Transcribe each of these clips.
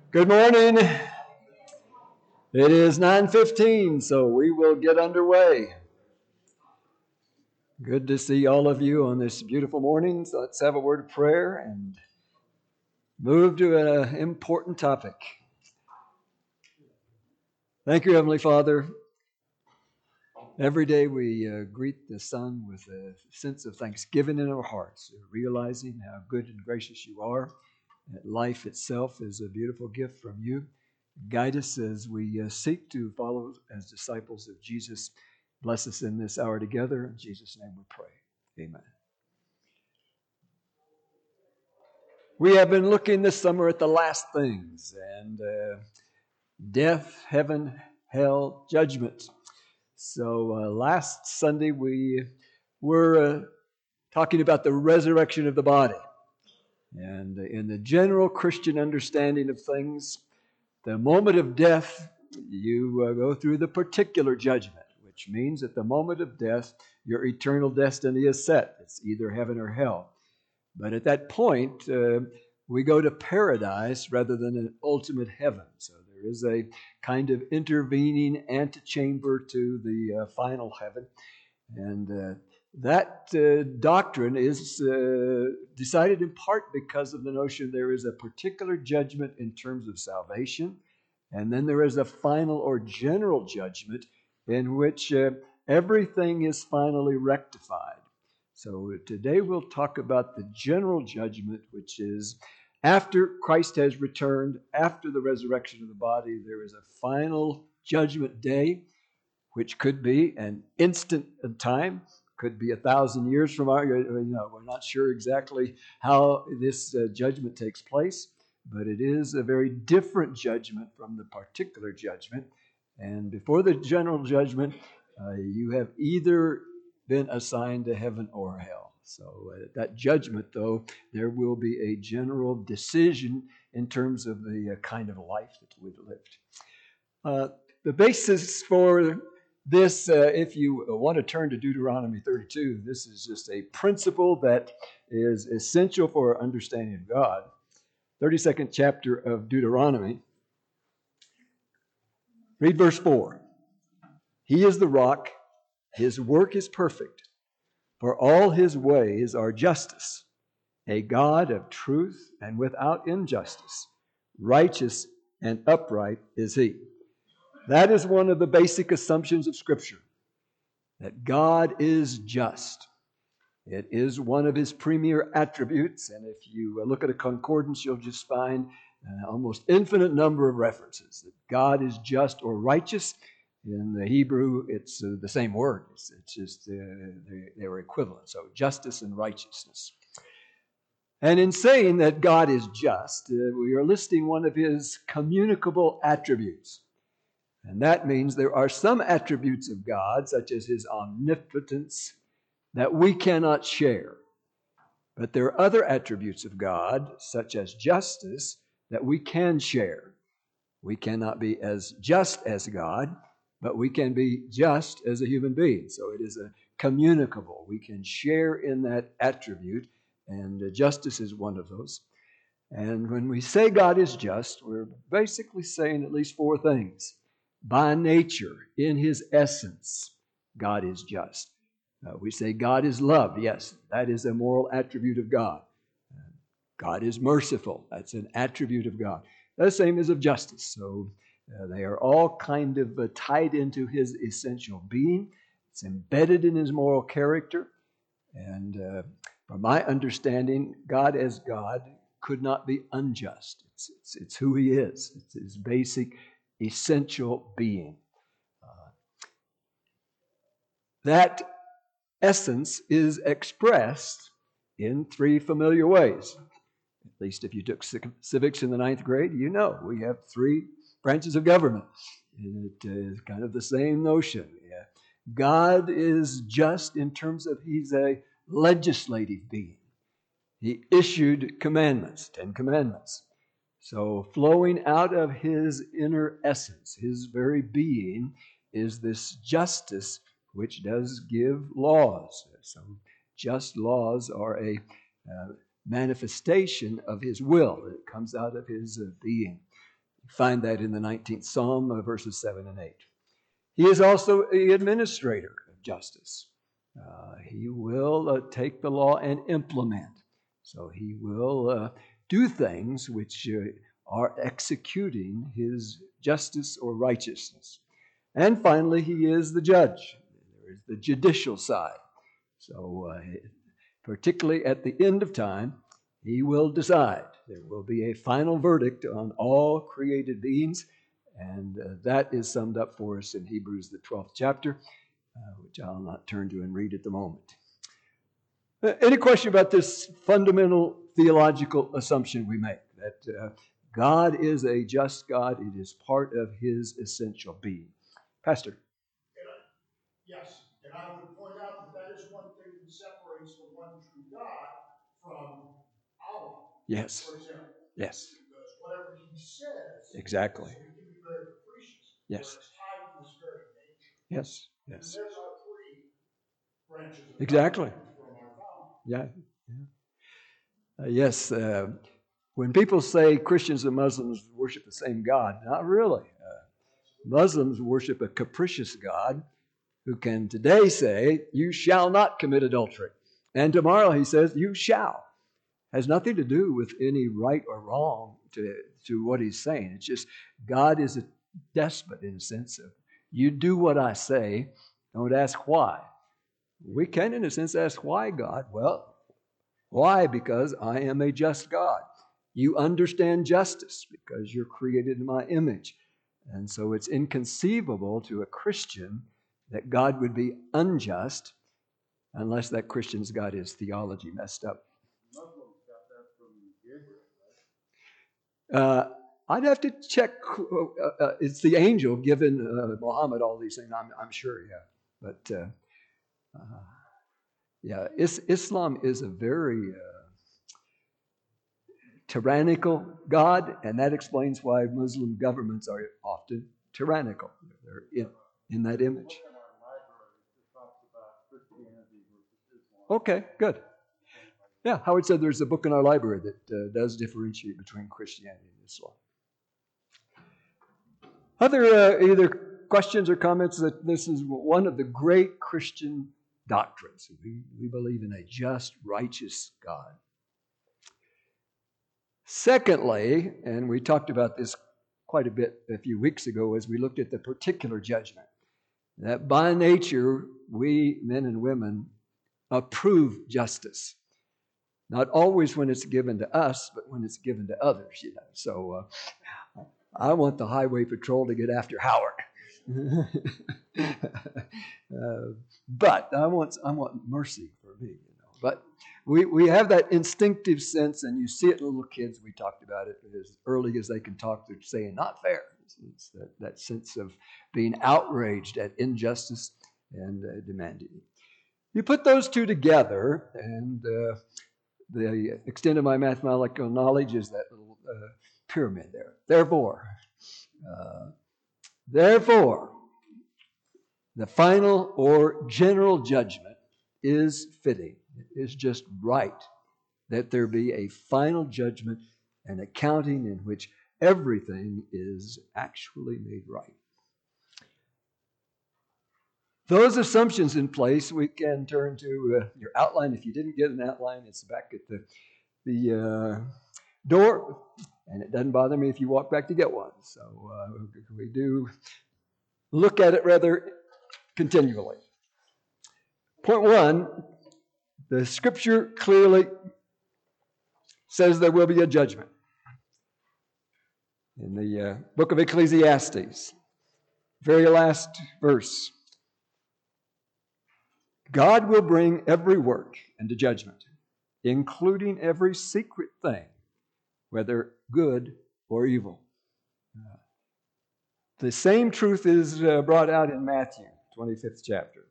Good morning. It is 9:15, so we will get underway. Good to see all of you on this beautiful morning. So let's have a word of prayer and move to an important topic. Thank you, Heavenly Father. Every day we greet the sun with a sense of thanksgiving in our hearts, realizing how good and gracious you are, that life itself is a beautiful gift from you. Guide us as we seek to follow as disciples of Jesus. Bless us in this hour together. In Jesus' name we pray. Amen. We have been looking this summer at the last things and death, heaven, hell, judgment. So last Sunday we were talking about the resurrection of the body. And in the general Christian understanding of things, the moment of death, you go through the particular judgment, which means at the moment of death, your eternal destiny is set. It's either heaven or hell. But at that point, we go to paradise rather than an ultimate heaven. So there is a kind of intervening antechamber to the final heaven. And that doctrine is decided in part because of the notion there is a particular judgment in terms of salvation, and then there is a final or general judgment in which everything is finally rectified. So today we'll talk about the general judgment, which is after Christ has returned, after the resurrection of the body, there is a final judgment day, which could be an instant of time, could be 1,000 years from our, we're not sure exactly how this judgment takes place, but it is a very different judgment from the particular judgment. And before the general judgment, you have either been assigned to heaven or hell. So at that judgment, though, there will be a general decision in terms of the kind of life that we've lived. The basis for this, if you want to turn to Deuteronomy 32, this is just a principle that is essential for our understanding of God. 32nd chapter of Deuteronomy. Read verse 4. He is the rock, his work is perfect, for all his ways are justice, a God of truth and without injustice. Righteous and upright is he. That is one of the basic assumptions of Scripture, that God is just. It is one of his premier attributes, and if you look at a concordance, you'll just find an almost infinite number of references that God is just or righteous. In the Hebrew, it's the same word. It's just they're equivalent. So justice and righteousness. And in saying that God is just, we are listing one of his communicable attributes. And that means there are some attributes of God, such as his omnipotence, that we cannot share. But there are other attributes of God, such as justice, that we can share. We cannot be as just as God, but we can be just as a human being. So it is a communicable. We can share in that attribute, and justice is one of those. And when we say God is just, we're basically saying at least four things. By nature, in his essence, God is just. We say God is love. Yes, that is a moral attribute of God. God is merciful. That's an attribute of God. The same as of justice. So they are all kind of tied into his essential being. It's embedded in his moral character. And from my understanding, God as God could not be unjust. It's who he is. It's his basic, essential being. That essence is expressed in three familiar ways. At least if you took civics in the 9th grade, you know we have three branches of government. It is kind of the same notion. Yeah. God is just in terms of he's a legislative being. He issued commandments, 10 commandments. So flowing out of his inner essence, his very being, is this justice which does give laws. So just laws are a manifestation of his will. It comes out of his being. You find that in the 19th Psalm, verses 7 and 8. He is also the administrator of justice. He will take the law and implement. So he will do things which are executing his justice or righteousness. And finally, he is the judge. There is the judicial side. So particularly at the end of time, he will decide. There will be a final verdict on all created beings, and that is summed up for us in Hebrews, the 12th chapter, which I'll not turn to and read at the moment. Any question about this fundamental theological assumption we make, that God is a just God? It is part of his essential being. Pastor? Yes, and I would point out that is one thing that separates the one true God from Allah. Yes. For example. Yes. Because whatever he says, exactly. So he can be very capricious. Yes. It's tied to his very nature. Yes. Yes. And there's our three branches of exactly. from our founder. Yeah. Yes. When people say Christians and Muslims worship the same God, not really. Muslims worship a capricious God who can today say, you shall not commit adultery. And tomorrow he says, you shall. Has nothing to do with any right or wrong to what he's saying. It's just God is a despot in a sense of, you do what I say, don't ask why. We can, in a sense, ask why, God. Well, why? Because I am a just God. You understand justice because you're created in my image. And so it's inconceivable to a Christian that God would be unjust unless that Christian's got his theology messed up. Muslims got that from Gabriel, right? I'd have to check. It's the angel given Muhammad all these things, I'm sure, yeah. But, Islam is a very tyrannical God, and that explains why Muslim governments are often tyrannical. They're in that image. Okay, good. Yeah, Howard said there's a book in our library that does differentiate between Christianity and Islam. Other either questions or comments that this is one of the great Christian doctrines. We believe in a just, righteous God. Secondly, and we talked about this quite a bit a few weeks ago as we looked at the particular judgment, that by nature we, men and women, approve justice. Not always when it's given to us, but when it's given to others. So I want the highway patrol to get after Howard. But I want mercy for me. But we have that instinctive sense, and you see it in little kids. We talked about it as early as they can talk. They're saying, not fair. It's that sense of being outraged at injustice and demanding it. You put those two together, and the extent of my mathematical knowledge is that little pyramid there. Therefore, the final or general judgment is fitting. It is just right that there be a final judgment and accounting in which everything is actually made right. Those assumptions in place, we can turn to your outline. If you didn't get an outline, it's back at the door, and it doesn't bother me if you walk back to get one. So we do look at it rather continually. Point one, the Scripture clearly says there will be a judgment. In the book of Ecclesiastes, very last verse, God will bring every work into judgment, including every secret thing, whether good or evil. The same truth is brought out in Matthew, 25th chapter.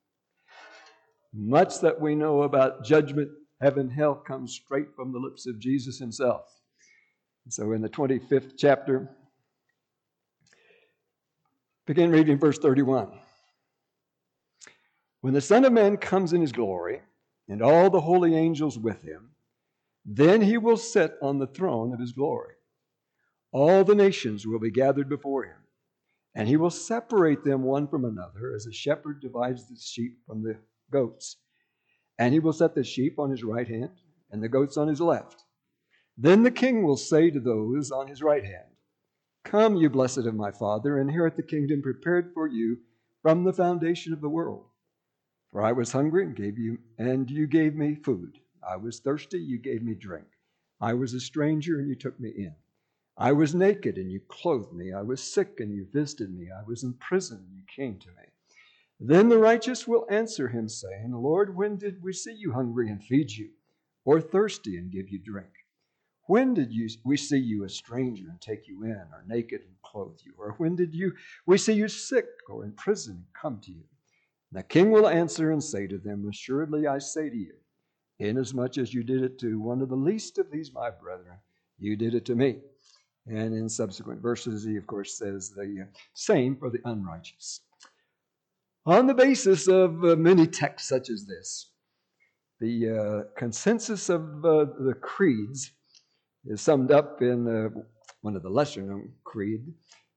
Much that we know about judgment, heaven, hell, comes straight from the lips of Jesus himself. And so in the 25th chapter, begin reading verse 31. When the Son of Man comes in his glory, and all the holy angels with him, then he will sit on the throne of his glory. All the nations will be gathered before him, and he will separate them one from another, as a shepherd divides the sheep from the goats. And he will set the sheep on his right hand and the goats on his left. Then the king will say to those on his right hand, Come, you blessed of my Father, inherit the kingdom prepared for you from the foundation of the world. For I was hungry and you gave me food. I was thirsty, you gave me drink. I was a stranger and you took me in. I was naked and you clothed me. I was sick and you visited me. I was in prison and you came to me. Then the righteous will answer him, saying, Lord, when did we see you hungry and feed you, or thirsty and give you drink? When did we see you a stranger and take you in, or naked and clothe you? Or when did we see you sick or in prison and come to you? And the king will answer and say to them, Assuredly I say to you, inasmuch as you did it to one of the least of these my brethren, you did it to me. And in subsequent verses, he, of course, says the same for the unrighteous. On the basis of many texts such as this, the consensus of the creeds is summed up in one of the lesser-known creed.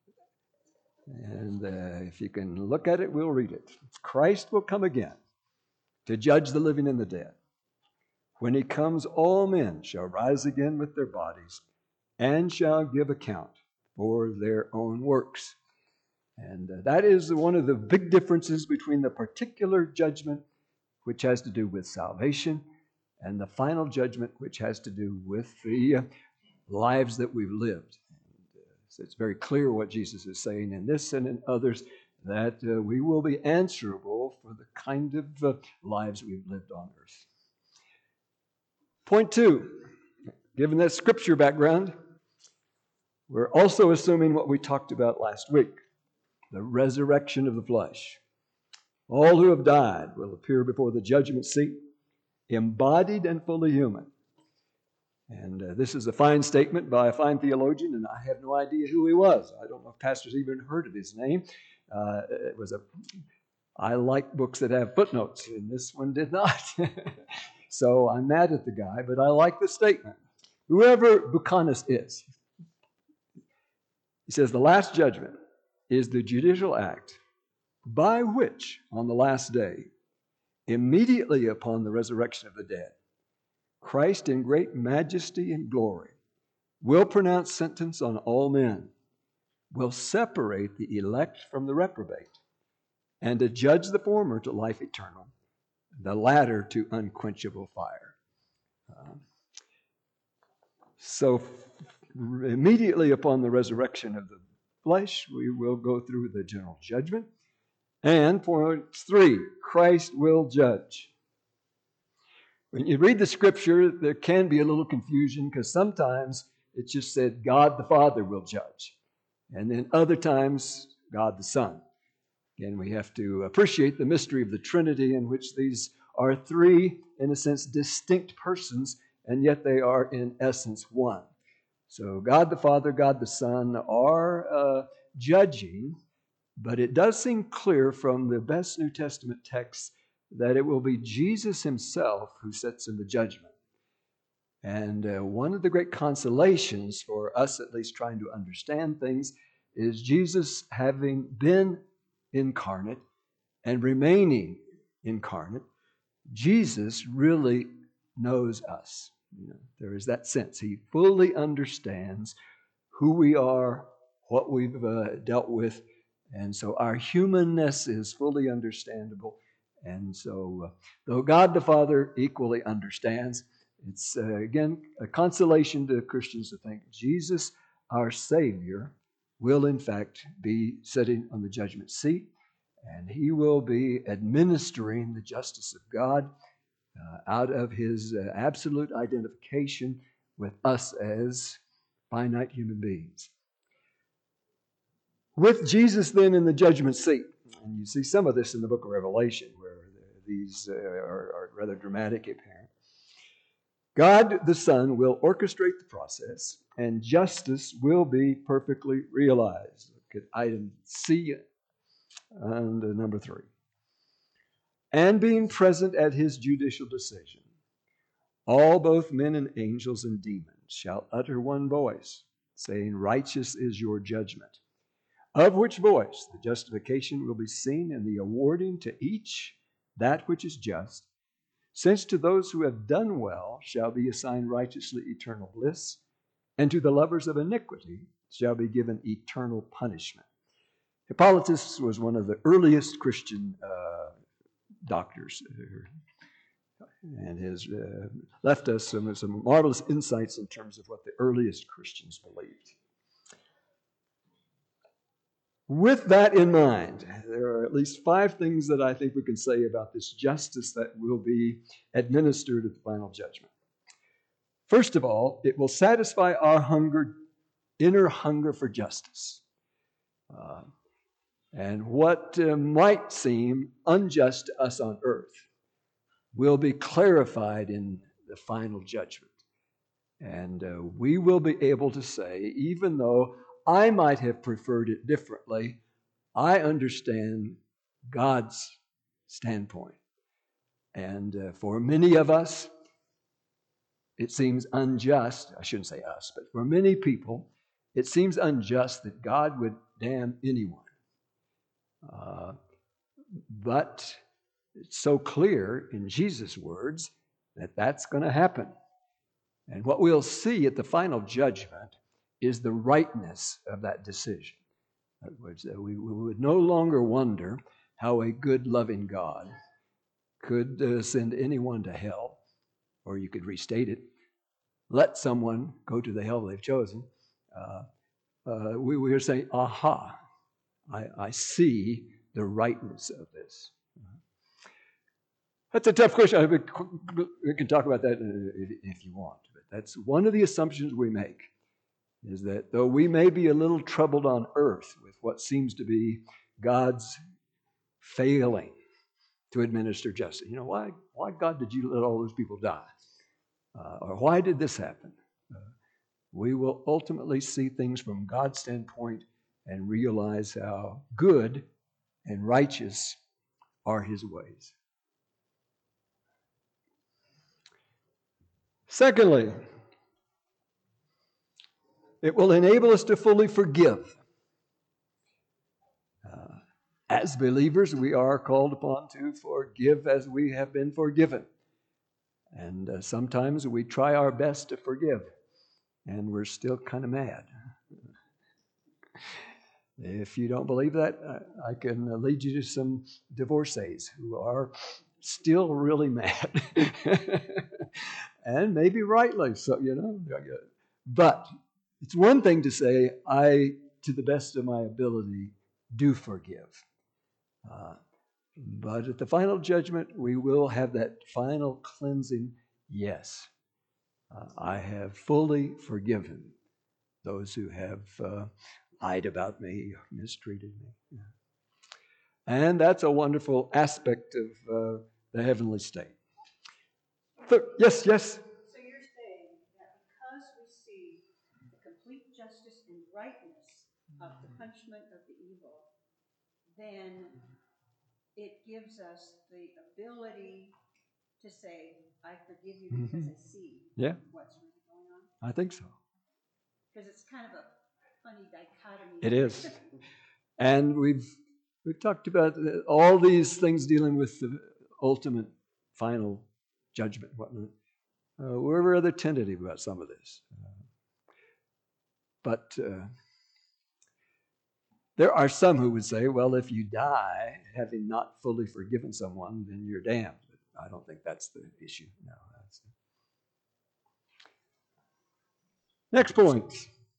And if you can look at it, we'll read it. Christ will come again to judge the living and the dead. When he comes, all men shall rise again with their bodies and shall give account for their own works. And that is one of the big differences between the particular judgment, which has to do with salvation, and the final judgment, which has to do with the lives that we've lived. So it's very clear what Jesus is saying in this and in others, that we will be answerable for the kind of lives we've lived on earth. Point 2, given that scripture background, we're also assuming what we talked about last week, the resurrection of the flesh. All who have died will appear before the judgment seat, embodied and fully human. And this is a fine statement by a fine theologian, and I have no idea who he was. I don't know if pastors even heard of his name. I like books that have footnotes, and this one did not. So I'm mad at the guy, but I like the statement. Whoever Buchanan is, he says, the last judgment is the judicial act by which, on the last day, immediately upon the resurrection of the dead, Christ in great majesty and glory will pronounce sentence on all men, will separate the elect from the reprobate, and to judge the former to life eternal, the latter to unquenchable fire. So immediately upon the resurrection of the flesh, we will go through the general judgment. And point 3, Christ will judge. When you read the scripture, there can be a little confusion because sometimes it just said God the Father will judge. And then other times, God the Son. Again, we have to appreciate the mystery of the Trinity, in which these are three, in a sense, distinct persons, and yet they are in essence one. So God the Father, God the Son are judging, but it does seem clear from the best New Testament texts that it will be Jesus himself who sits in the judgment. And one of the great consolations for us, at least trying to understand things, is Jesus having been incarnate and remaining incarnate. Jesus really knows us. There is that sense. He fully understands who we are, what we've dealt with, and so our humanness is fully understandable. And so, though God the Father equally understands, it's again a consolation to Christians to think Jesus, our Savior, will in fact be sitting on the judgment seat, and he will be administering the justice of God out of his absolute identification with us as finite human beings. With Jesus then in the judgment seat, and you see some of this in the book of Revelation, where these are rather dramatic apparent. God the Son will orchestrate the process, and justice will be perfectly realized. Look at item C and number 3. And being present at his judicial decision, all, both men and angels and demons, shall utter one voice, saying, righteous is your judgment. Of which voice the justification will be seen in the awarding to each that which is just, since to those who have done well shall be assigned righteously eternal bliss, and to the lovers of iniquity shall be given eternal punishment. Hippolytus was one of the earliest Christian doctors, and has left us some marvelous insights in terms of what the earliest Christians believed. With that in mind, there are at least 5 things that I think we can say about this justice that will be administered at the final judgment. First of all, it will satisfy our inner hunger for justice. And what might seem unjust to us on earth will be clarified in the final judgment. And we will be able to say, even though I might have preferred it differently, I understand God's standpoint. And for many of us, it seems unjust. I shouldn't say us, but for many people, it seems unjust that God would damn anyone. But it's so clear in Jesus' words that that's going to happen. And what we'll see at the final judgment is the rightness of that decision. In other words, we would no longer wonder how a good, loving God could send anyone to hell, or you could restate it, let someone go to the hell they've chosen. We are saying, aha, I see the rightness of this. That's a tough question. We can talk about that if you want. But that's one of the assumptions we make, is that though we may be a little troubled on earth with what seems to be God's failing to administer justice. Why God did you let all those people die? Or why did this happen? We will ultimately see things from God's standpoint and realize how good and righteous are His ways. Secondly, it will enable us to fully forgive. As believers, we are called upon to forgive as we have been forgiven. And sometimes we try our best to forgive, and we're still kind of mad. If you don't believe that, I can lead you to some divorcees who are still really mad. And maybe rightly so, But it's one thing to say, I, to the best of my ability, do forgive. But at the final judgment, we will have that final cleansing. Yes, I have fully forgiven those who have lied about me, mistreated me. And that's a wonderful aspect of the heavenly state. Yes. So you're saying that because we see the complete justice and rightness of the punishment of the evil, then it gives us the ability to say, I forgive you because I see what's really going on? I think so. Because it's kind of a funny dichotomy. It is. And we've talked about all these things dealing with the ultimate final judgment, whatnot. We're rather tentative about some of this. But there are some who would say, well, if you die having not fully forgiven someone, then you're damned. But I don't think that's the issue. No. Next point.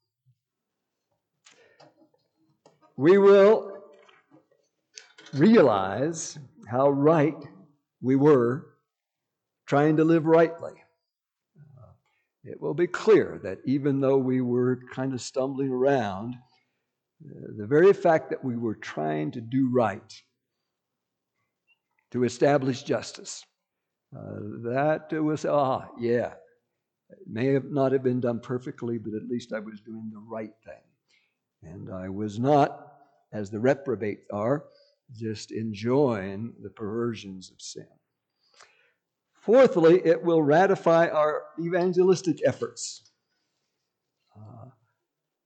We will realize how right we were trying to live rightly. It will be clear that even though we were kind of stumbling around, the very fact that we were trying to do right, to establish justice, that was, it may not have been done perfectly, but at least I was doing the right thing. And I was not, as the reprobates are, just enjoying the perversions of sin. Fourthly, it will ratify our evangelistic efforts.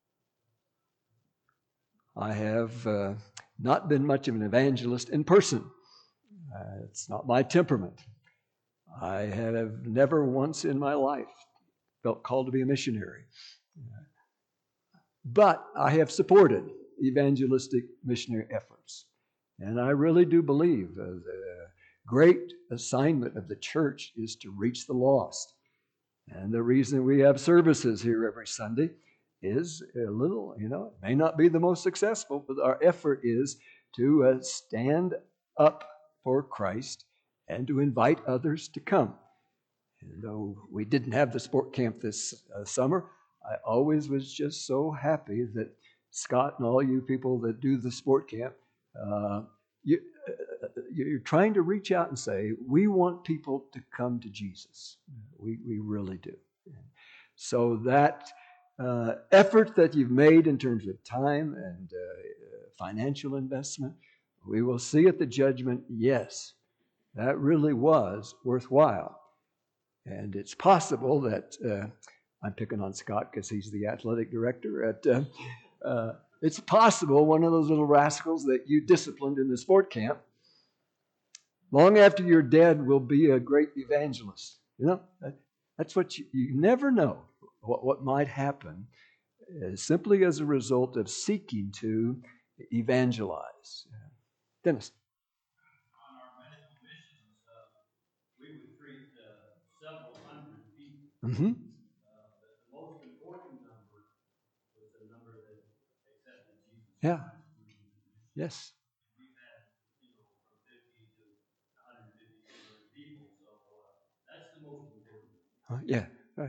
I have not been much of an evangelist in person. It's not my temperament. I have never once in my life felt called to be a missionary. But I have supported evangelistic missionary efforts. And I really do believe the great assignment of the church is to reach the lost. And the reason we have services here every Sunday is a little, it may not be the most successful, but our effort is to stand up for Christ and to invite others to come. And though we didn't have the sport camp this summer, I always was just so happy that Scott and all you people that do the sport camp, you're trying to reach out and say, we want people to come to Jesus. We really do. So that effort that you've made in terms of time and financial investment, we will see at the judgment, yes, that really was worthwhile. And it's possible that, I'm picking on Scott because he's the athletic director, it's possible one of those little rascals that you disciplined in the sport camp, long after you're dead, will be a great evangelist. That's what you never know what might happen simply as a result of seeking to evangelize. Dennis. On our medical missions, we would treat several hundred people. Mm-hmm. But the most important number was the number that accepted Jesus. Yeah. Yes. We've had, from 50 to 150 people, so that's the most important. Yeah, right.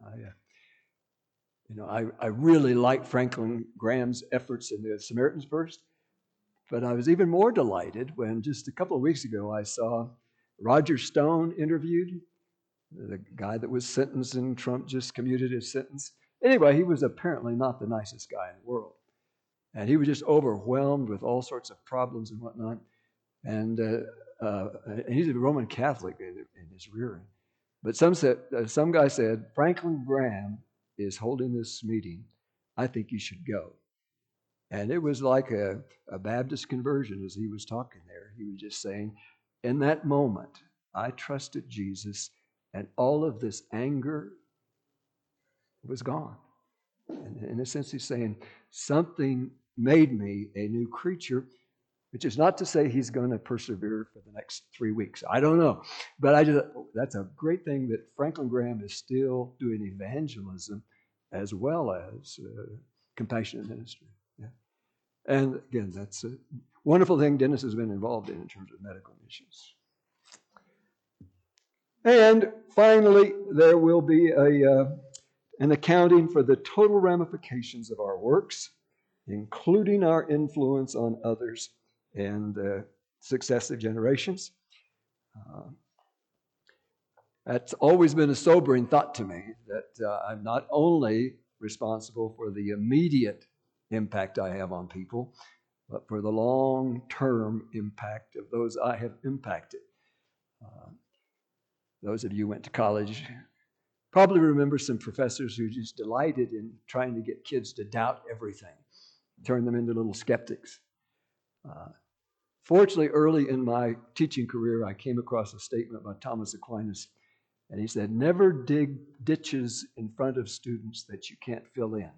I really like Franklin Graham's efforts in the Samaritan's Purse, but I was even more delighted when just a couple of weeks ago I saw Roger Stone interviewed, the guy that was sentenced and Trump just commuted his sentence. Anyway, he was apparently not the nicest guy in the world. And he was just overwhelmed with all sorts of problems and whatnot. And he's a Roman Catholic in his rearing. But some guy said, Franklin Graham is holding this meeting. I think you should go. And it was like a Baptist conversion as he was talking there. He was just saying, in that moment, I trusted Jesus, and all of this anger was gone. And in a sense, he's saying, something made me a new creature, which is not to say he's going to persevere for the next 3 weeks. I don't know. But that's a great thing that Franklin Graham is still doing evangelism as well as compassionate ministry. Yeah. And again, that's a wonderful thing Dennis has been involved in terms of medical missions. And finally, there will be an accounting for the total ramifications of our works, including our influence on others and successive generations. That's always been a sobering thought to me, that I'm not only responsible for the immediate impact I have on people, but for the long-term impact of those I have impacted. Those of you who went to college probably remember some professors who just delighted in trying to get kids to doubt everything, turn them into little skeptics. Fortunately, early in my teaching career, I came across a statement by Thomas Aquinas, and he said, never dig ditches in front of students that you can't fill in.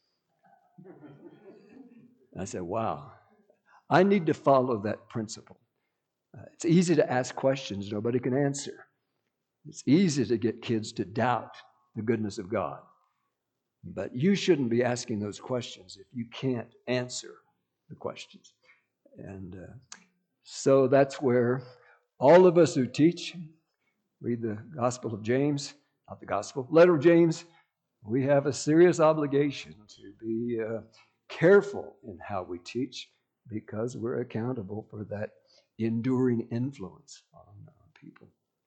And I said, wow, I need to follow that principle. It's easy to ask questions nobody can answer. It's easy to get kids to doubt the goodness of God. But you shouldn't be asking those questions if you can't answer the questions. And so that's where all of us who teach, read the Gospel of James, not the Gospel, letter of James, we have a serious obligation to be careful in how we teach, because we're accountable for that enduring influence on people.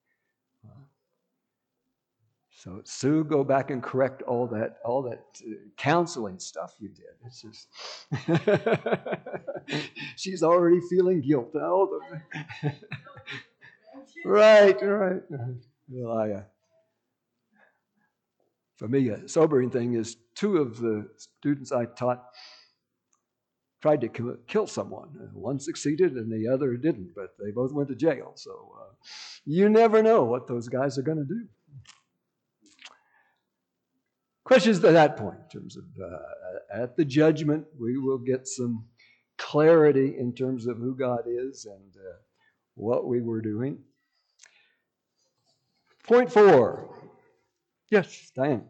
So Sue, go back and correct all that counseling stuff you did. It's just she's already feeling guilt. Right. Well, for me, a sobering thing is two of the students I taught tried to kill someone. One succeeded and the other didn't, but they both went to jail. So you never know what those guys are going to do. Questions to that point in terms of at the judgment, we will get some clarity in terms of who God is and what we were doing. Point 4. Yes, Diane.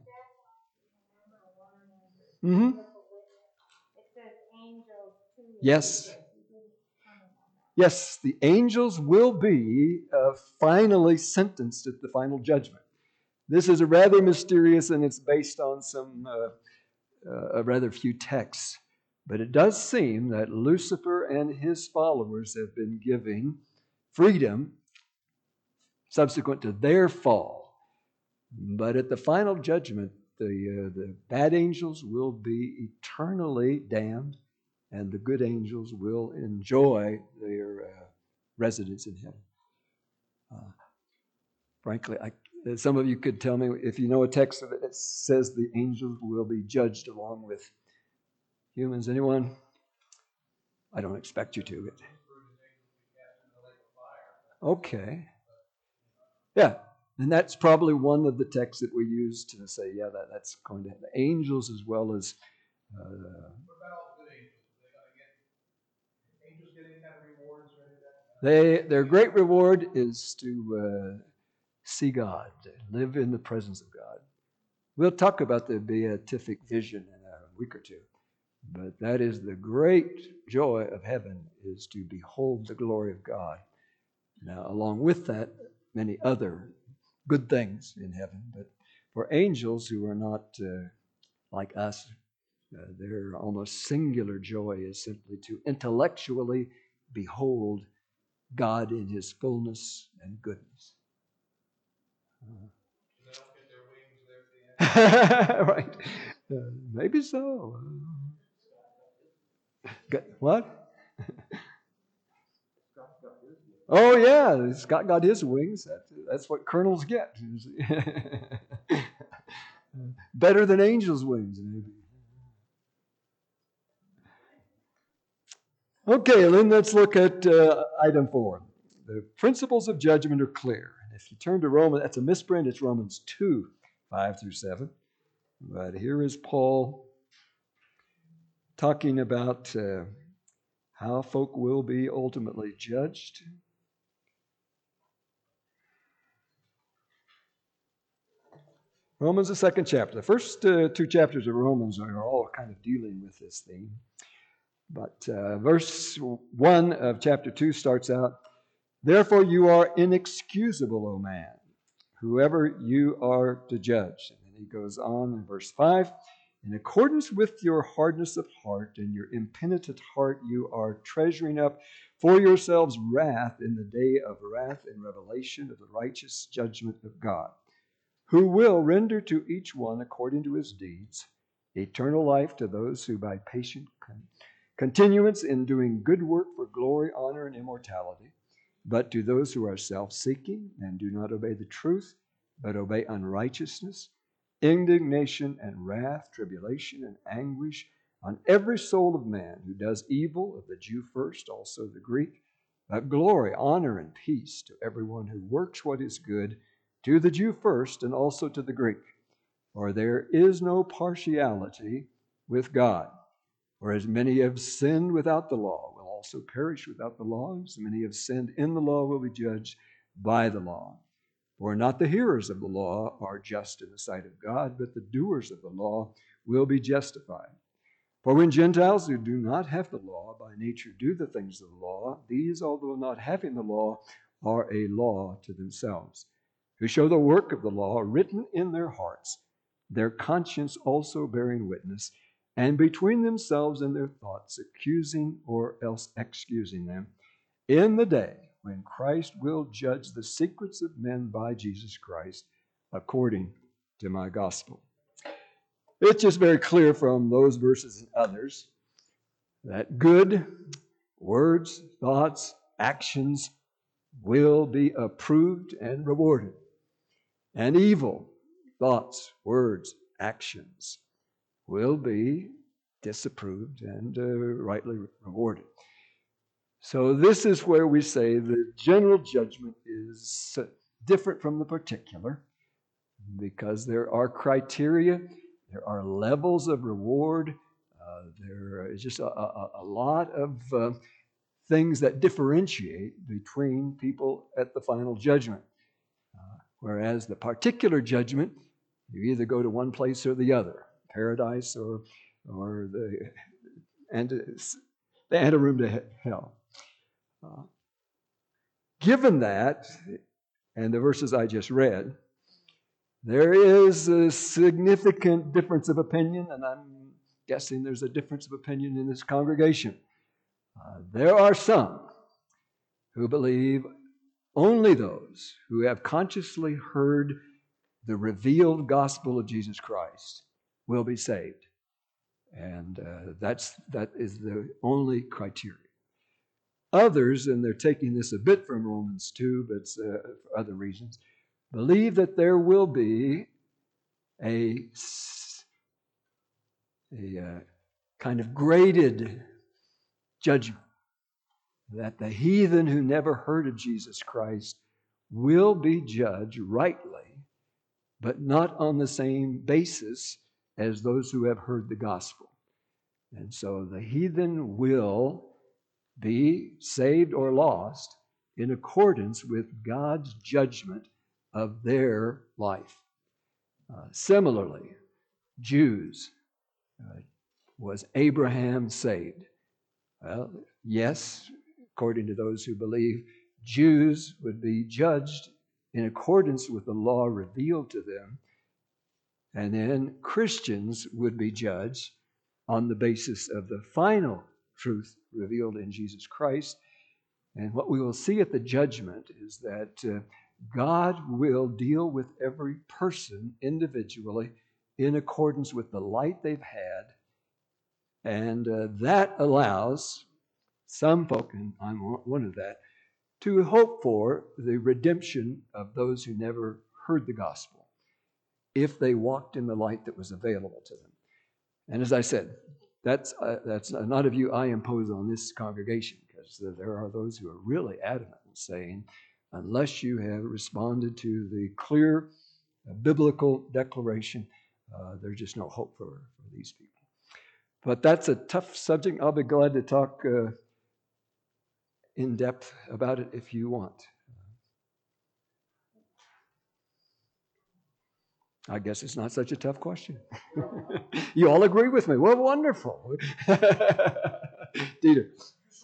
Mm-hmm. Yes. Yes, the angels will be finally sentenced at the final judgment. This is a rather mysterious, and it's based on some a rather few texts. But it does seem that Lucifer and his followers have been given freedom subsequent to their fall. But at the final judgment, the bad angels will be eternally damned, and the good angels will enjoy their residence in heaven. Frankly, some of you could tell me if you know a text that says the angels will be judged along with humans. Anyone? I don't expect you to. Okay. Yeah. And that's probably one of the texts that we use to say, yeah, that's going to have the angels as well as. What about all the good angels? Angels getting kind of rewards or anything? Their great reward is to see God, live in the presence of God. We'll talk about the beatific vision in a week or two. But that is the great joy of heaven, is to behold the glory of God. Now, along with that, many other good things in heaven. But for angels who are not like us, their almost singular joy is simply to intellectually behold God in His fullness and goodness. They don't get their wings there at the end. Right. Maybe so. What? Oh, yeah, Scott got his wings. That's what colonels get. Better than angels' wings, maybe. Okay, then let's look at item 4. The principles of judgment are clear. If you turn to Romans, that's a misprint, it's Romans 2, 5 through 7. But here is Paul talking about how folk will be ultimately judged. Romans, the 2nd chapter. The first 2 chapters of Romans are all kind of dealing with this theme. But verse 1 of chapter 2 starts out, "Therefore you are inexcusable, O man, whoever you are to judge." And then he goes on in verse 5, "In accordance with your hardness of heart and your impenitent heart, you are treasuring up for yourselves wrath in the day of wrath and revelation of the righteous judgment of God, who will render to each one according to his deeds, eternal life to those who by patient continuance in doing good work for glory, honor, and immortality, but to those who are self-seeking and do not obey the truth, but obey unrighteousness, indignation and wrath, tribulation and anguish on every soul of man who does evil, of the Jew first, also the Greek, but glory, honor, and peace to everyone who works what is good, to the Jew first, and also to the Greek. For there is no partiality with God. For as many have sinned without the law will also perish without the law. As many have sinned in the law will be judged by the law. For not the hearers of the law are just in the sight of God, but the doers of the law will be justified. For when Gentiles who do not have the law by nature do the things of the law, these, although not having the law, are a law to themselves, who show the work of the law written in their hearts, their conscience also bearing witness, and between themselves and their thoughts accusing or else excusing them, in the day when Christ will judge the secrets of men by Jesus Christ, according to my gospel. It's just very clear from those verses and others that good words, thoughts, actions will be approved and rewarded. And evil thoughts, words, actions will be disapproved and rightly rewarded. So this is where we say the general judgment is different from the particular, because there are criteria, there are levels of reward, there is just a lot of things that differentiate between people at the final judgment. Whereas the particular judgment, you either go to one place or the other, paradise or the anteroom to hell. Given that, and the verses I just read, there is a significant difference of opinion, and I'm guessing there's a difference of opinion in this congregation. There are some who believe only those who have consciously heard the revealed gospel of Jesus Christ will be saved. And that is the only criteria. Others, and they're taking this a bit from Romans 2, but for other reasons, believe that there will be a kind of graded judgment, that the heathen who never heard of Jesus Christ will be judged rightly, but not on the same basis as those who have heard the gospel. And so the heathen will be saved or lost in accordance with God's judgment of their life. Similarly, Jews, was Abraham saved? Well, yes, according to those who believe, Jews would be judged in accordance with the law revealed to them, and then Christians would be judged on the basis of the final truth revealed in Jesus Christ. And what we will see at the judgment is that God will deal with every person individually in accordance with the light they've had, and that allows some folk, and I'm one of that, to hope for the redemption of those who never heard the gospel, if they walked in the light that was available to them. And as I said, that's not a view I impose on this congregation, because there are those who are really adamant in saying, unless you have responded to the clear biblical declaration, there's just no hope for these people. But that's a tough subject. I'll be glad to talk in depth about it if you want. I guess it's not such a tough question. You all agree with me. Well, wonderful. Dieter.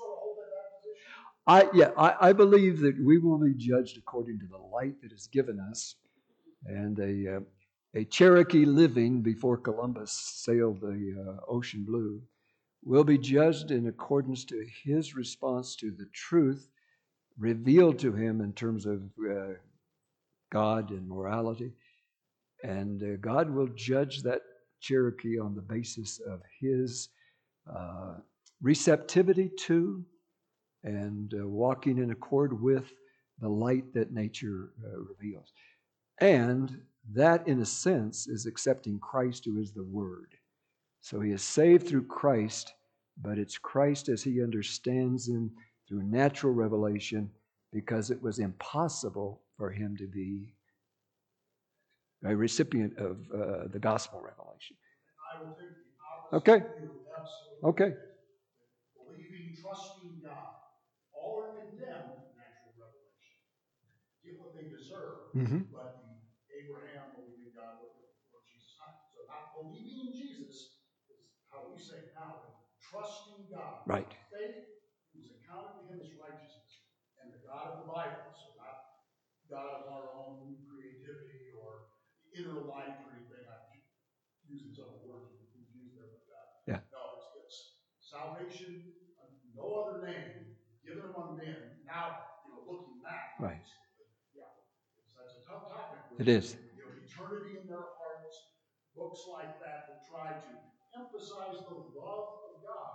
I believe that we will be judged according to the light that is given us. And a Cherokee living before Columbus sailed the ocean blue will be judged in accordance to his response to the truth revealed to him in terms of God and morality. And God will judge that Cherokee on the basis of his receptivity to and walking in accord with the light that nature reveals. And that, in a sense, is accepting Christ, who is the Word. So he is saved through Christ, but it's Christ as he understands him through natural revelation, because it was impossible for him to be a recipient of the gospel revelation. I will take the opposite Okay. view, absolutely. Okay. Believing, trusting God. All are condemned to natural revelation. Get what they deserve, but the Abraham believing God or Jesus not. So not believing in Jesus is how we say it now, but trusting God. Right. Faith is accounted to him as righteousness. And the God of the Bible, so not God of our own creativity or inner life or anything. I'm using some of the words we've used there, but yeah. No, it's salvation, no other name given among men. Now, looking back, right? Yeah, that's a tough topic. It is. Eternity in their hearts, books like that try to emphasize the love of God.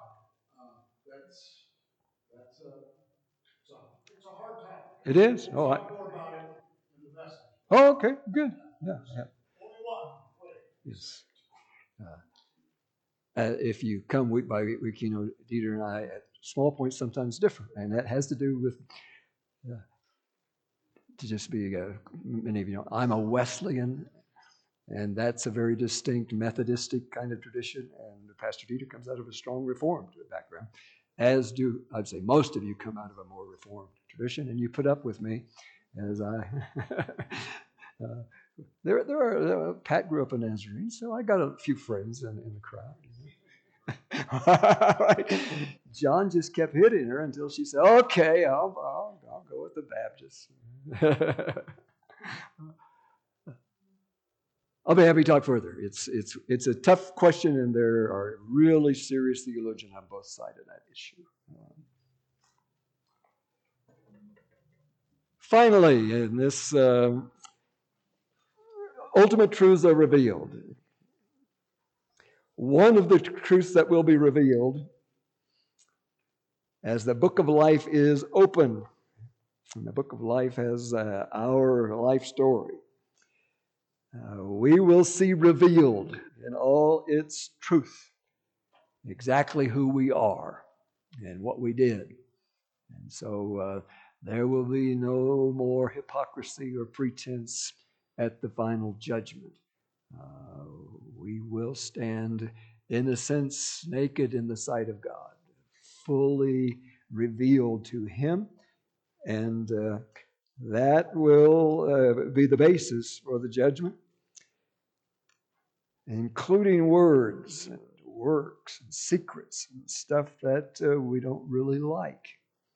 It's a hard topic. It is. We'll talk more about it in the message. Oh, okay, good. Yeah. Only one. Yes. if you come week by week, Dieter and I, at small points, sometimes different. And that has to do with, to just be, many of you know, I'm a Wesleyan, and that's a very distinct Methodistic kind of tradition. And Pastor Dieter comes out of a strong Reformed background, as do, I'd say, most of you come out of a more Reformed tradition, and you put up with me as I... There are Pat grew up a Nazarene, so I got a few friends in the crowd. John just kept hitting her until she said, "Okay, I'll go with the Baptists." I'll be happy to talk further. It's a tough question, and there are really serious theologians on both sides of that issue. Finally, in this ultimate truths are revealed. One of the truths that will be revealed as the book of life is open, and the book of life has our life story, we will see revealed in all its truth exactly who we are and what we did. And so there will be no more hypocrisy or pretense at the final judgment. We will stand, in a sense, naked in the sight of God, fully revealed to Him, and that will be the basis for the judgment, including words and works and secrets and stuff that we don't really like.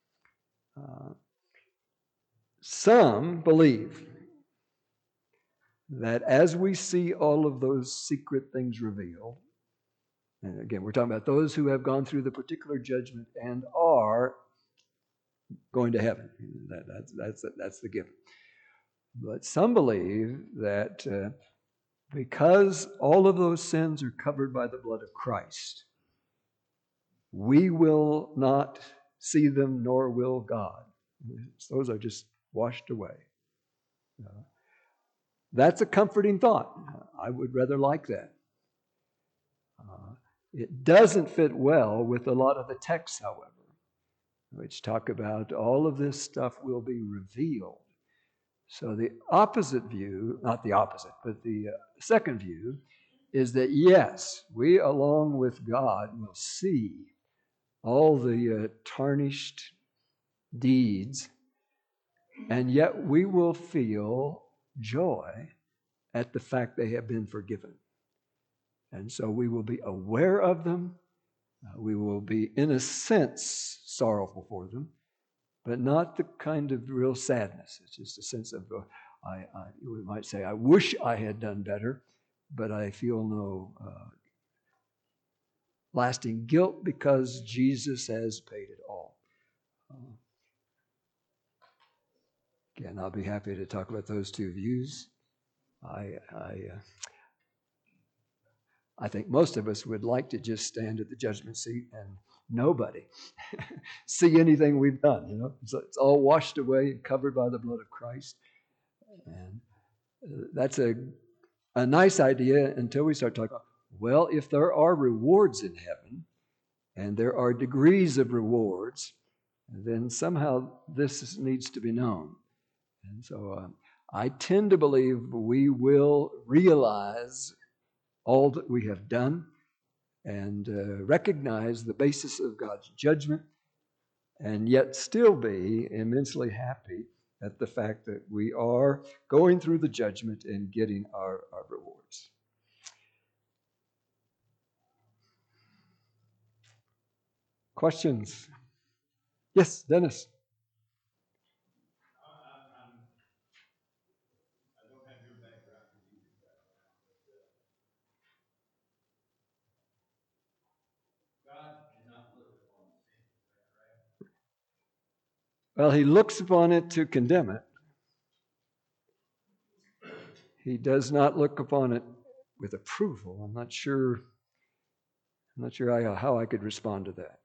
Some believe that as we see all of those secret things revealed, and again, we're talking about those who have gone through the particular judgment and are going to heaven. That's the given. But some believe that because all of those sins are covered by the blood of Christ, we will not see them, nor will God. Those are just washed away. That's a comforting thought. I would rather like that. It doesn't fit well with a lot of the texts, however, which talk about all of this stuff will be revealed. So the opposite view, not the opposite, but the second view is that yes, we along with God will see all the tarnished deeds, and yet we will feel joy at the fact they have been forgiven. And so we will be aware of them. We will be, in a sense, sorrowful for them, but not the kind of real sadness. It's just a sense of, we might say, I wish I had done better, but I feel no lasting guilt because Jesus has paid it all. Again, I'll be happy to talk about those two views. I think most of us would like to just stand at the judgment seat and nobody see anything we've done. It's all washed away and covered by the blood of Christ. And that's a nice idea until we start talking about, well, if there are rewards in heaven and there are degrees of rewards, then somehow this needs to be known. And so I tend to believe we will realize all that we have done and recognize the basis of God's judgment, and yet still be immensely happy at the fact that we are going through the judgment and getting our rewards. Questions? Yes, Dennis. I don't have your background to do that, but God cannot look upon sin, is that correct? Well, He looks upon it to condemn it. He does not look upon it with approval. I'm not sure how I could respond to that.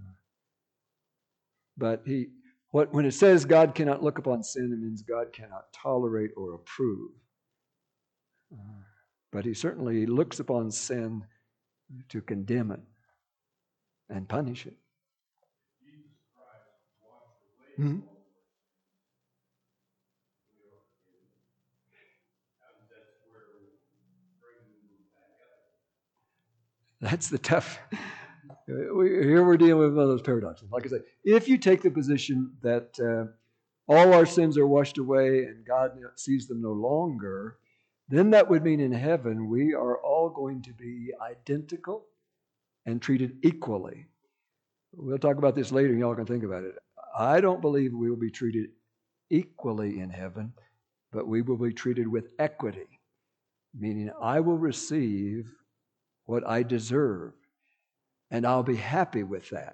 But when it says God cannot look upon sin, it means God cannot tolerate or approve. But He certainly looks upon sin to condemn it and punish it. Jesus Christ washed away Mhm. all of our sins. We are forgiven. And that's where we bring them back up. That's the tough. Here we're dealing with one of those paradoxes. Like I say, if you take the position that all our sins are washed away and God sees them no longer, then that would mean in heaven we are all going to be identical and treated equally. We'll talk about this later and y'all can think about it. I don't believe we will be treated equally in heaven, but we will be treated with equity, meaning I will receive what I deserve, and I'll be happy with that.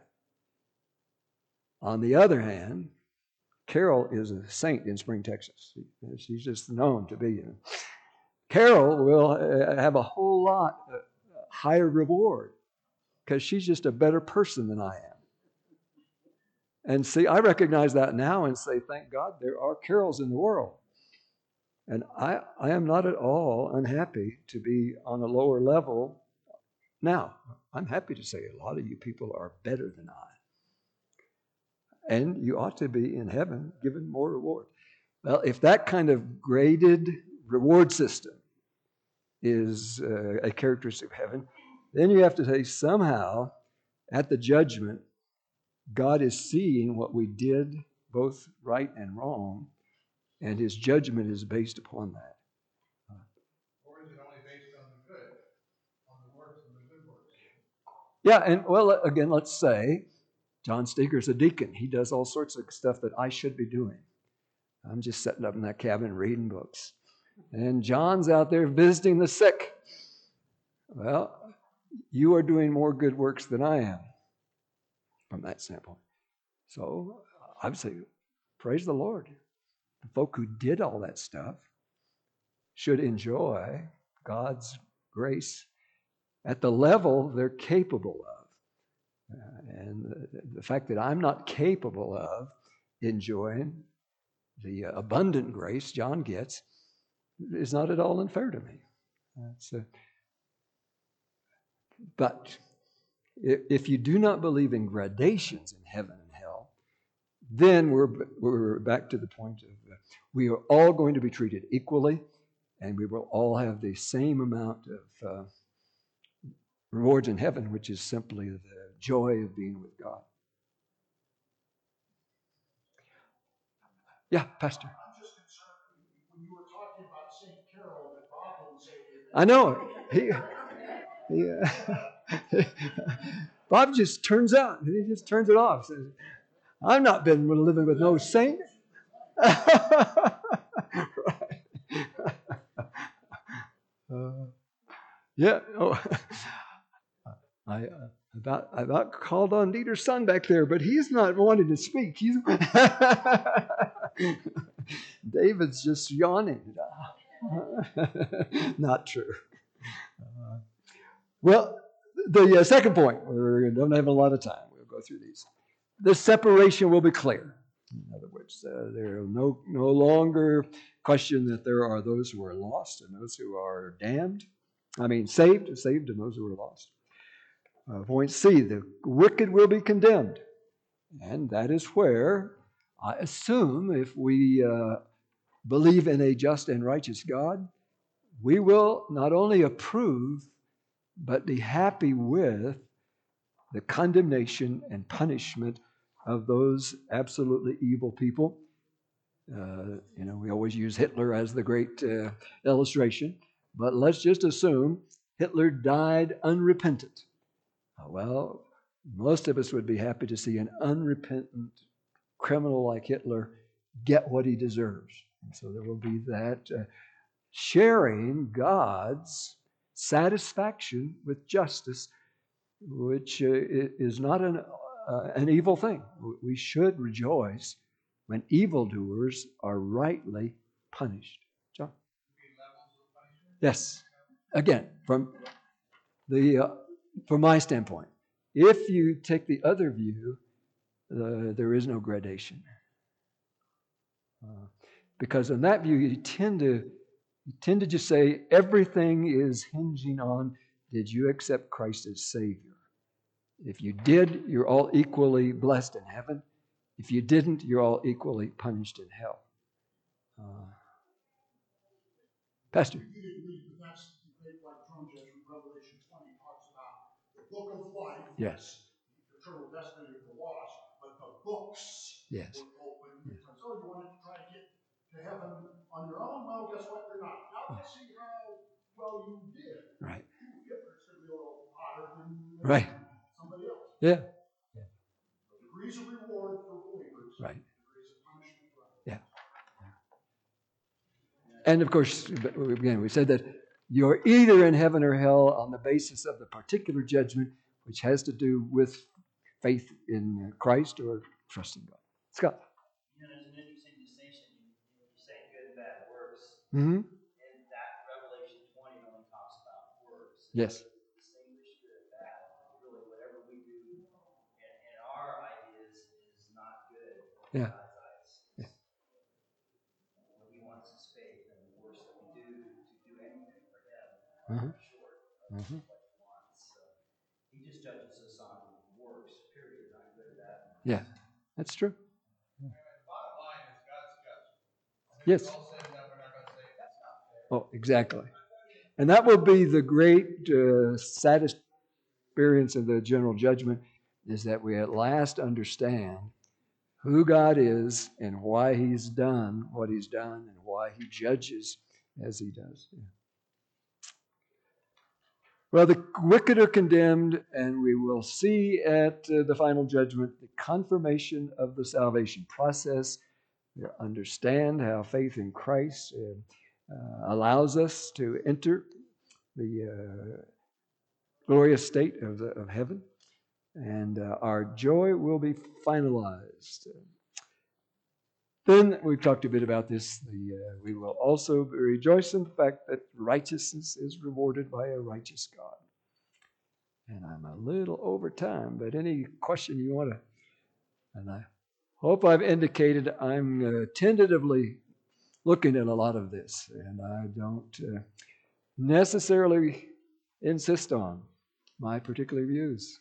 On the other hand, Carol is a saint in Spring, Texas. She's just known to be. Carol will have a whole lot higher reward because she's just a better person than I am. And see, I recognize that now and say, thank God there are Carols in the world. And I am not at all unhappy to be on a lower level. Now, I'm happy to say a lot of you people are better than I. And you ought to be in heaven given more reward. Well, if that kind of graded reward system is a characteristic of heaven, then you have to say somehow at the judgment, God is seeing what we did, both right and wrong, and his judgment is based upon that. Or is it only based on the good, on the works and the good works? Yeah, and well, again, let's say John Steger's a deacon. He does all sorts of stuff that I should be doing. I'm just sitting up in that cabin reading books. And John's out there visiting the sick. Well, you are doing more good works than I am from that standpoint. So I would say, praise the Lord. The folk who did all that stuff should enjoy God's grace at the level they're capable of. And the fact that I'm not capable of enjoying the abundant grace John gets is not at all unfair to me. But if you do not believe in gradations in heaven and hell, then we're back to the point of we are all going to be treated equally, and we will all have the same amount of rewards in heaven, which is simply the joy of being with God. Yeah, Pastor. I'm just concerned when you were talking about St. Carol that Bob didn't say anything. I know. Bob just turns out. He just turns it off. Says, I've not been living with no saint. Right. Yeah. Oh. I about called on Dieter's son back there, but he's not wanting to speak. He's David's just yawning. Not true. Well, the second point, we don't have a lot of time. We'll go through these. The separation will be clear. In other words, there are no longer question that there are those who are lost and those who are damned. I mean, saved and those who are lost. Point C, the wicked will be condemned. And that is where I assume if we believe in a just and righteous God, we will not only approve, but be happy with the condemnation and punishment of those absolutely evil people. We always use Hitler as the great illustration, but let's just assume Hitler died unrepentant. Well, most of us would be happy to see an unrepentant criminal like Hitler get what he deserves. And so there will be that sharing God's satisfaction with justice, which is not an evil thing. We should rejoice when evildoers are rightly punished. John? Yes. Again, from my standpoint, if you take the other view, there is no gradation. Because in that view, you tend to just say everything is hinging on did you accept Christ as Savior? If you did, you're all equally blessed in heaven. If you didn't, you're all equally punished in hell. Pastor. You didn't read, but that's the great white throne judgment. Revelation 20 talks about the book of life. Yes. The eternal destiny of the lost, but the books yes. were open. Yes. So you wanted to try to get to heaven on your own? Well, guess what? You're not. Now let's see how well you did. Right. Hitler's going to be a little hotter than right. somebody else. Yeah. Degrees of reward for believers. Right. Degrees of punishment for others. Yeah. And of course, again, we said that you're either in heaven or hell on the basis of the particular judgment, which has to do with faith in Christ or trusting God. Scott. You know, there's an interesting distinction. You're saying good and bad works. Mm-hmm. And that Revelation 20 only talks about works. Yes. Distinguish good and bad. Really, whatever we do in our ideas is not good. Yeah. Uh-huh. Uh-huh. So he just judges us on works, period, not good or bad. Yeah, that's true. Yeah. Bottom line is God's judgment. Yes. All said and done, we're not going to say that's not fair. Oh, exactly. And that will be the great saddest experience of the general judgment, is that we at last understand who God is and why He's done what He's done and why He judges as He does. Yeah. Well, the wicked are condemned, and we will see at the final judgment the confirmation of the salvation process. We understand how faith in Christ allows us to enter the glorious state of heaven, and our joy will be finalized. Then we've talked a bit about this. We will also rejoice in the fact that righteousness is rewarded by a righteous God. And I'm a little over time, but any question you want to, and I hope I've indicated I'm tentatively looking at a lot of this, and I don't necessarily insist on my particular views.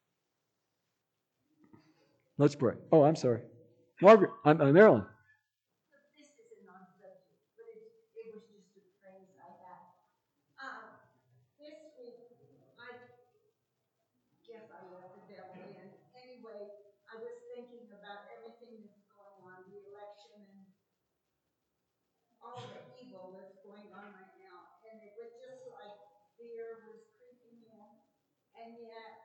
Let's pray. Oh, I'm sorry. Margaret, I'm Marilyn. This is a non-subject, but it was just a phrase I had. This week, I guess I let the devil in. Anyway, I was thinking about everything that's going on, the election and all the evil that's going on right now. And it was just like fear was creeping in. And yet,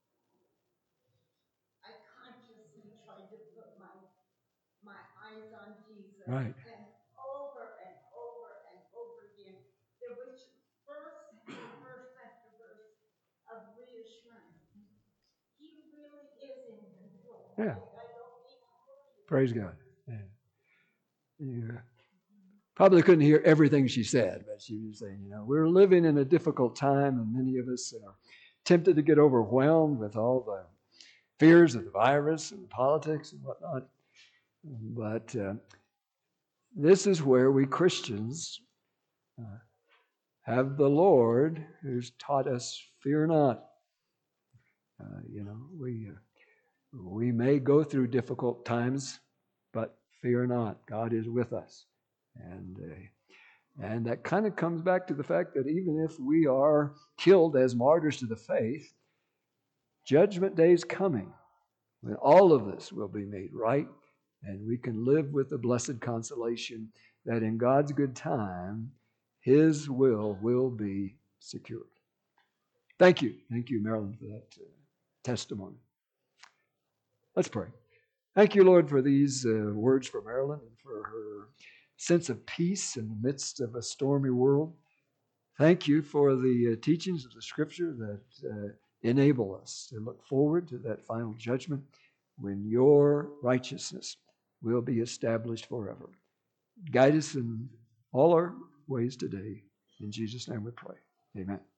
I consciously tried to put my eyes on Jesus. Right. And over and over and over again, there was verse after verse after verse of reassurance. He really is in control. Yeah. I don't need to worry. Praise God. Yeah. You probably couldn't hear everything she said, but she was saying, we're living in a difficult time, and many of us are tempted to get overwhelmed with all the fears of the virus and politics and whatnot. But this is where we Christians have the Lord who's taught us, fear not. We may go through difficult times, but fear not. God is with us. And that kind of comes back to the fact that even if we are killed as martyrs to the faith, Judgment Day is coming when all of this will be made right, and we can live with the blessed consolation that in God's good time, His will be secured. Thank you. Thank you, Marilyn, for that testimony. Let's pray. Thank you, Lord, for these words from Marilyn and for her sense of peace in the midst of a stormy world. Thank you for the teachings of the Scripture that enable us to look forward to that final judgment when your righteousness will be established forever. Guide us in all our ways today. In Jesus' name we pray. Amen.